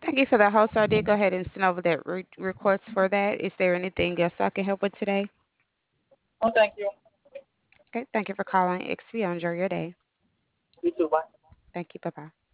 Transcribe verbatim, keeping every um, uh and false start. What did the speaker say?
Thank you for the host. So I did go ahead and send over that re- request for that. Is there anything else I can help with today? Oh, thank you. Okay, thank you for calling X P. Enjoy your day. You too. Bye. Thank you. Bye bye.